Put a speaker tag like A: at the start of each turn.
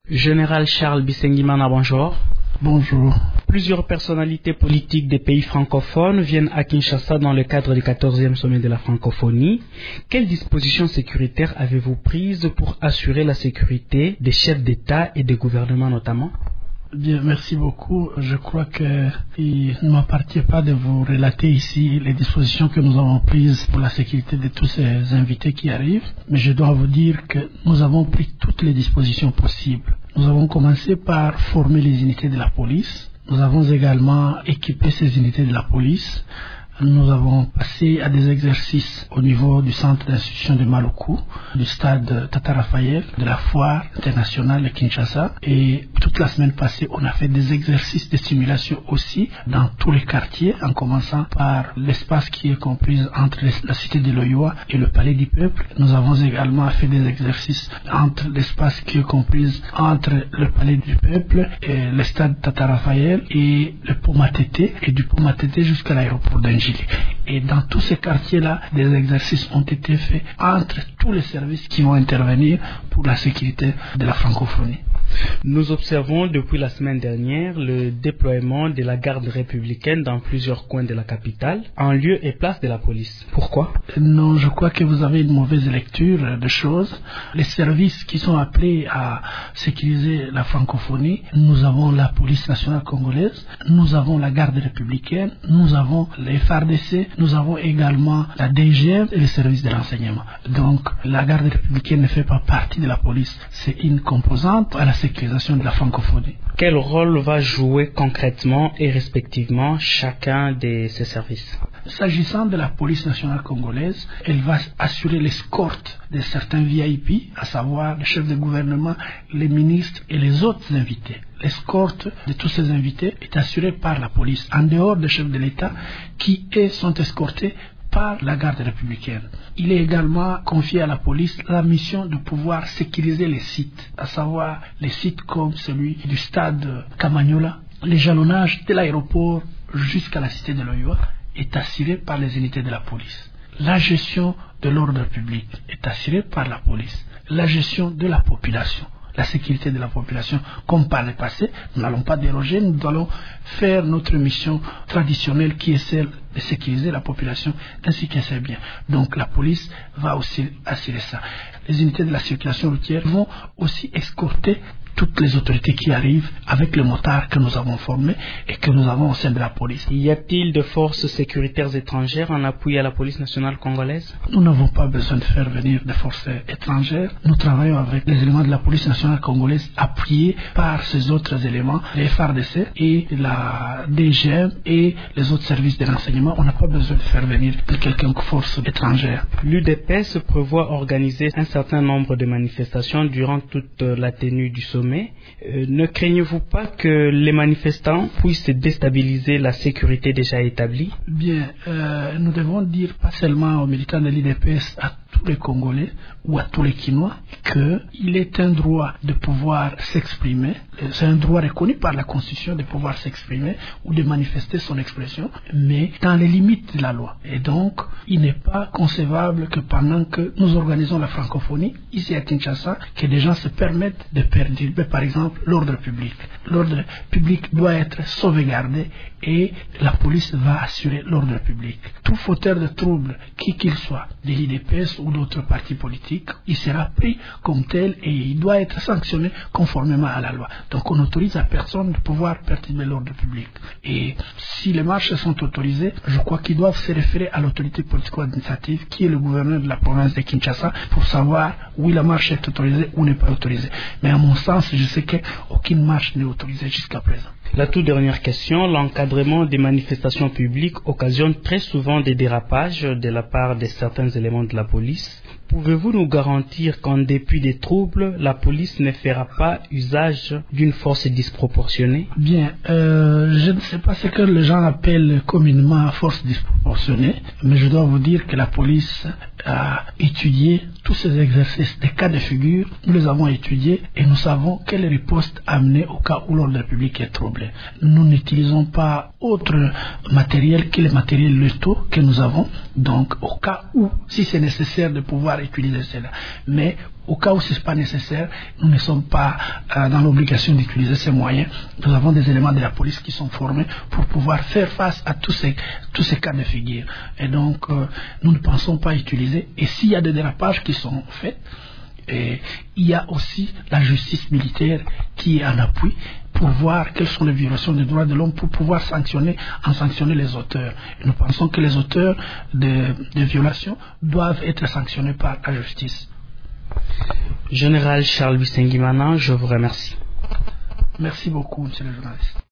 A: Général Charles Bisengimana, bonjour.
B: Bonjour.
A: Plusieurs personnalités politiques des pays francophones viennent à Kinshasa dans le cadre du 14e sommet de la francophonie. Quelles dispositions sécuritaires avez-vous prises pour assurer la sécurité des chefs d'État et des gouvernements notamment?
B: Bien, merci beaucoup. Je crois qu'il ne m'appartient pas de vous relater ici les dispositions que nous avons prises pour la sécurité de tous ces invités qui arrivent, mais je dois vous dire que nous avons pris toutes les dispositions possibles. Nous avons commencé par former les unités de la police. Nous avons également équipé ces unités de la police. Nous avons passé à des exercices au niveau du centre d'instruction de Maluku, du stade Tata Raphaël, de la foire internationale de Kinshasa. Et toute la semaine passée, on a fait des exercices de simulation aussi dans tous les quartiers, en commençant par l'espace qui est compris entre la cité de l'Oyoa et le palais du peuple. Nous avons également fait des exercices entre l'espace qui est compris entre le palais du peuple et le stade Tata Raphaël et le pont Matete, et du pont Matete jusqu'à l'aéroport d'Engie. Et dans tous ces quartiers-là, des exercices ont été faits entre tous les services qui vont intervenir pour la sécurité de la francophonie.
A: Nous observons depuis la semaine dernière le déploiement de la garde républicaine dans plusieurs coins de la capitale, en lieu et place de la police. Pourquoi?
B: Non, je crois que vous avez une mauvaise lecture de choses. Les services qui sont appelés à sécuriser la francophonie, nous avons la police nationale congolaise, nous avons la garde républicaine, nous avons les FARDC, nous avons également la DGM et les services de renseignement. Donc, la garde républicaine ne fait pas partie de la police. C'est une composante à la sécurisation de la francophonie.
A: Quel rôle va jouer concrètement et respectivement chacun de ces services?
B: S'agissant de la police nationale congolaise, elle va assurer l'escorte de certains VIP, à savoir les chefs de gouvernement, les ministres et les autres invités. L'escorte de tous ces invités est assurée par la police, en dehors des chefs de l'État qui, eux, sont escortés par la garde républicaine. Il est également confié à la police la mission de pouvoir sécuriser les sites, à savoir les sites comme celui du stade Kamanyola. Les jalonnages de l'aéroport jusqu'à la cité de l'Oyoa est assuré par les unités de la police. La gestion de l'ordre public est assurée par la police. La gestion de la population, la sécurité de la population, comme par le passé, nous n'allons pas déroger, nous allons faire notre mission traditionnelle qui est celle de sécuriser la population ainsi que ses biens. Donc la police va aussi assurer ça. Les unités de la circulation routière vont aussi escorter toutes les autorités qui arrivent avec le motard que nous avons formé et que nous avons au sein de la police.
A: Y a-t-il de forces sécuritaires étrangères en appui à la police nationale congolaise?
B: Nous n'avons pas besoin de faire venir des forces étrangères. Nous travaillons avec les éléments de la police nationale congolaise appuyés par ces autres éléments, les FARDC et la DGM et les autres services de renseignement. On n'a pas besoin de faire venir quelconque force étrangère.
A: L'UDPS prévoit organiser un certain nombre de manifestations durant toute la tenue du sommet. Ne craignez-vous pas que les manifestants puissent déstabiliser la sécurité déjà établie?
B: Bien, nous devons dire pas seulement aux militants de l'UDPS, à tous les Congolais ou à tous les Kinois qu'il est un droit de pouvoir s'exprimer. C'est un droit reconnu par la Constitution de pouvoir s'exprimer ou de manifester son expression, mais dans les limites de la loi. Et donc, il n'est pas concevable que pendant que nous organisons la francophonie, ici à Kinshasa, que des gens se permettent de perturber, par exemple, l'ordre public. L'ordre public doit être sauvegardé et la police va assurer l'ordre public. Tout fauteur de troubles, qui qu'il soit, de l'IDPS ou d'autres partis politiques, il sera pris comme tel et il doit être sanctionné conformément à la loi. Donc on n'autorise à personne de pouvoir perturber l'ordre public. Et si les marches sont autorisées, je crois qu'ils doivent se référer à l'autorité politico-administrative qui est le gouverneur de la province de Kinshasa pour savoir oui la marche est autorisée ou n'est pas autorisée. Mais à mon sens, je sais qu'aucune marche n'est autorisée jusqu'à présent.
A: La toute dernière question, l'encadrement des manifestations publiques occasionne très souvent des dérapages de la part de certains éléments de la police. Pouvez-vous nous garantir qu'en dépit des troubles, la police ne fera pas usage d'une force disproportionnée?
B: Bien, je ne sais pas ce que les gens appellent communément force disproportionnée, mais je dois vous dire que la police a étudié tous ces exercices, des cas de figure, nous les avons étudiés et nous savons quelle riposte amener au cas où l'ordre public est troublé. Nous n'utilisons pas autre matériel que les matériels létaux que nous avons, donc au cas où, si c'est nécessaire de pouvoir pouvoir utiliser cela. Mais au cas où ce n'est pas nécessaire, nous ne sommes pas dans l'obligation d'utiliser ces moyens. Nous avons des éléments de la police qui sont formés pour pouvoir faire face à tous ces cas de figure. Et donc, nous ne pensons pas utiliser. Et s'il y a des dérapages qui sont faits, et il y a aussi la justice militaire qui est en appui pour voir quelles sont les violations des droits de l'homme pour pouvoir sanctionner les auteurs. Et nous pensons que les auteurs de violations doivent être sanctionnés par la justice.
A: Général Charles Bissengimana, je vous remercie.
B: Merci beaucoup, monsieur le journaliste.